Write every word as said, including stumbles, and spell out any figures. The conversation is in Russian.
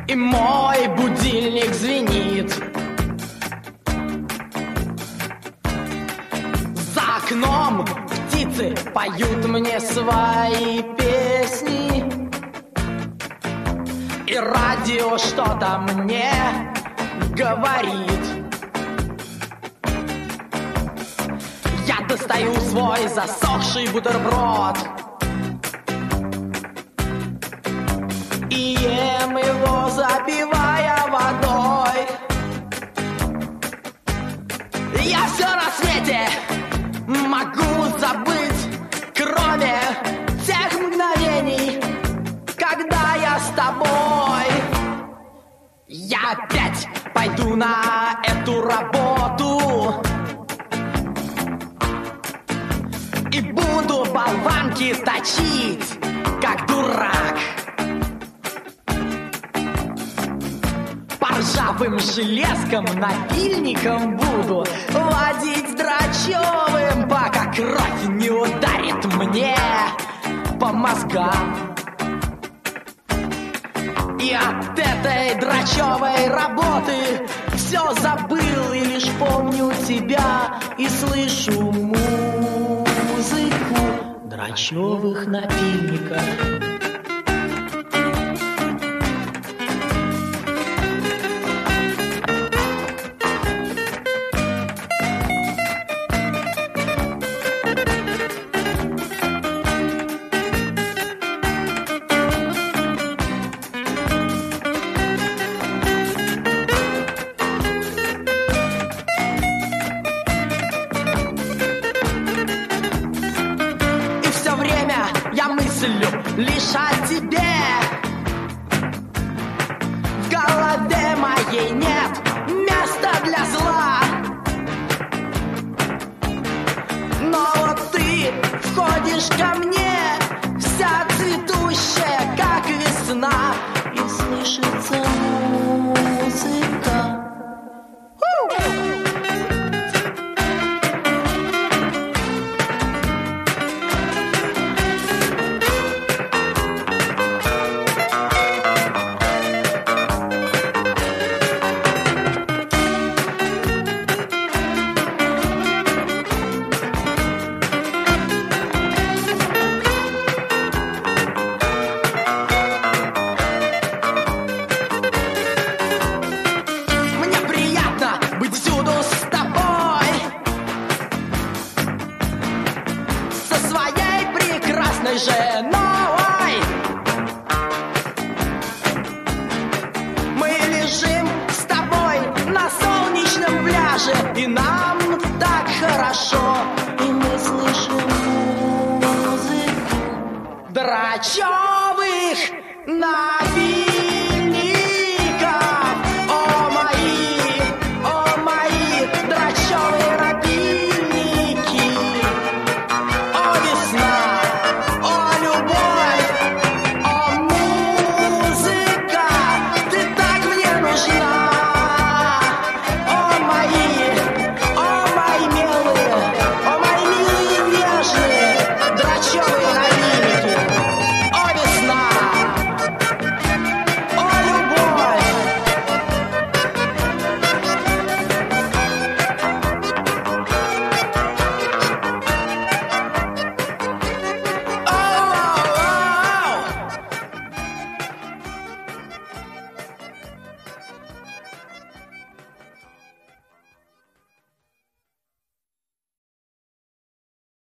и мой будильник звенит. За окном птицы поют мне свои песни, и радио что-то мне говорит. Я достаю свой засохший бутерброд и ем его, запивая водой. Я все на свете могу забыть, кроме тех мгновений, когда я с тобой. Я опять пойду на эту работу и буду болванки точить, как дурак. По ржавым железкам, напильником буду водить драчевым, пока кровь не ударит мне по мозгам. И от этой драчевой работы все забыл, и лишь помню тебя и слышу музыку драчевых напильников. Лишь о тебе. В голове моей нет места для зла, но вот ты входишь ко мне, вся цветущая, как весна, и слышится музыка. Женой мы лежим с тобой на солнечном пляже, и нам так хорошо, и мы слышим музыку драчевых напилок.